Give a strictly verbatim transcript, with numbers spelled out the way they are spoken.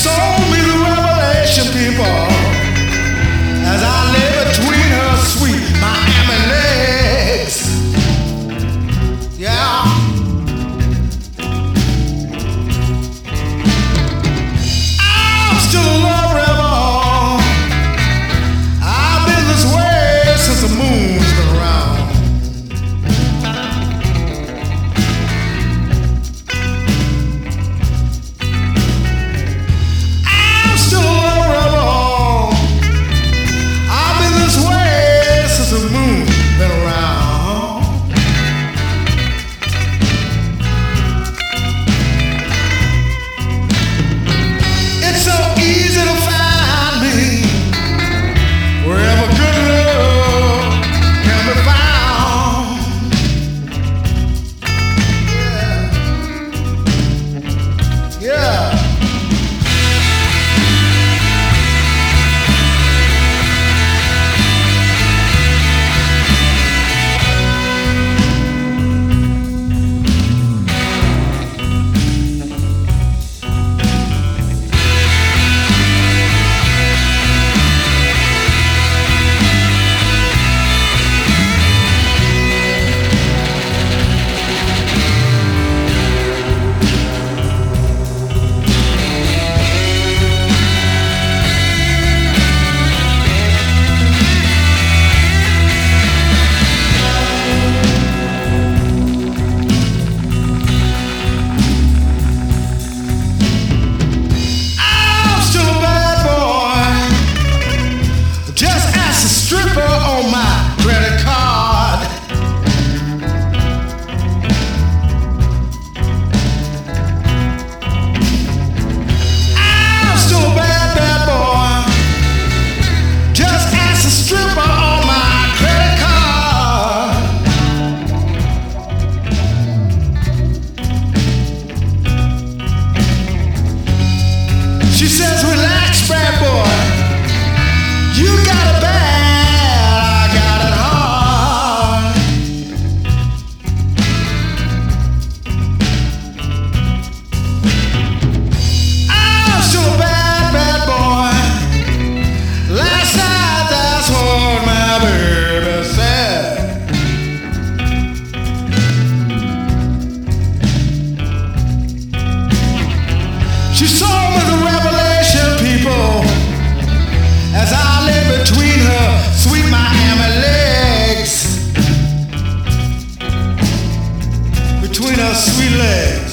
sold me the revelation, people, as I lay between her sweet Miami legs. Yeah. I'm still a love rebel. I've been this way since the moon's been around. I'm still a love rebel. I've been this way since the moon's been around. It's so easy to find me wherever good love can be found. Yeah. Yeah. I'm still a bad boy. Just ask the stripper on my credit card. I'm still a bad, bad boy. Just ask the stripper on my credit card. She says, relax, bad boy. You got it bad, I got it hard. I'm still a bad, bad boy. Last night, that's what my baby said. She sold me the revelation, people, as I lay between her sweet Miami legs. Between her sweet legs.